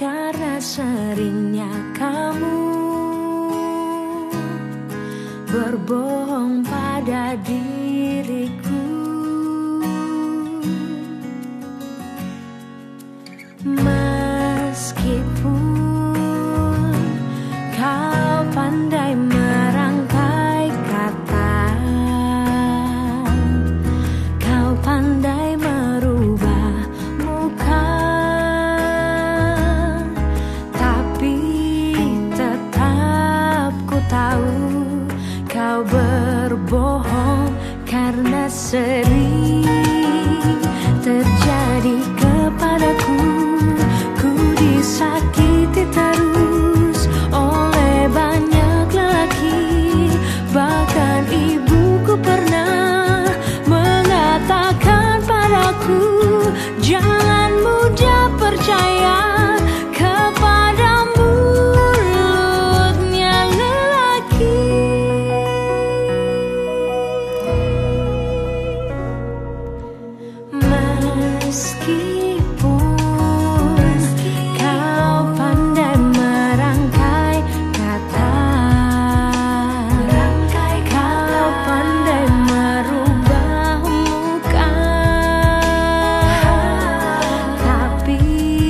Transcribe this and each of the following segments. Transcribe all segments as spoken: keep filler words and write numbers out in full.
karena seringnya kamu berbohong pada diriku. Meskipun kau pandai merangkai kata, kau pandai merubah muka, tapi tetap ku tahu kau berbohong karena sering terjadi kepadaku. Ku disakiti terus oleh banyak lelaki, bahkan ibuku pernah mengatakan padaku, jangan mudah percaya kepada mulutnya lelaki. Meskipun kau pandai merangkai kata, kau pandai merubah muka, tapi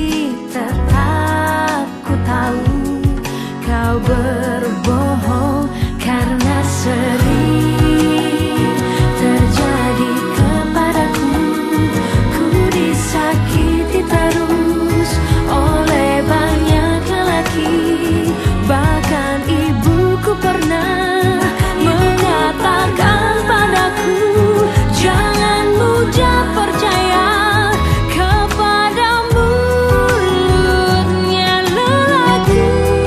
tetap ku tahu kau berbohong karena sering terjadi kepadaku. Ku disakiti terus oleh banyak lelaki, bahkan ibuku pernah mengatakan padaku, jangan mudah percaya kepada mulutnya lelaki.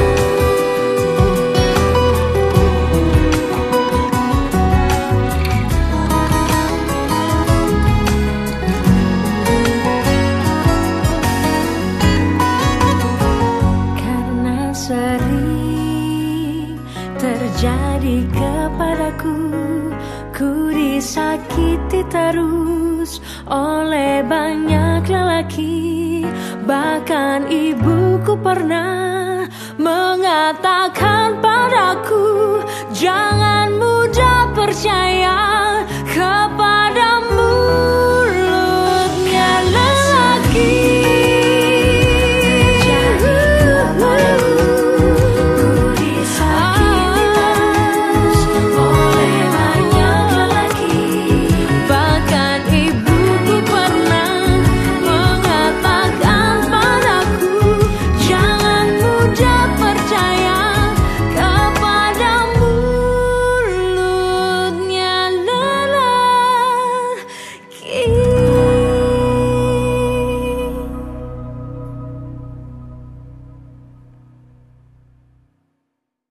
Karena sering terjadi kepadaku, ku disakiti terus oleh banyak lelaki, bahkan ibuku pernah mengatakan padaku, jangan mudah percaya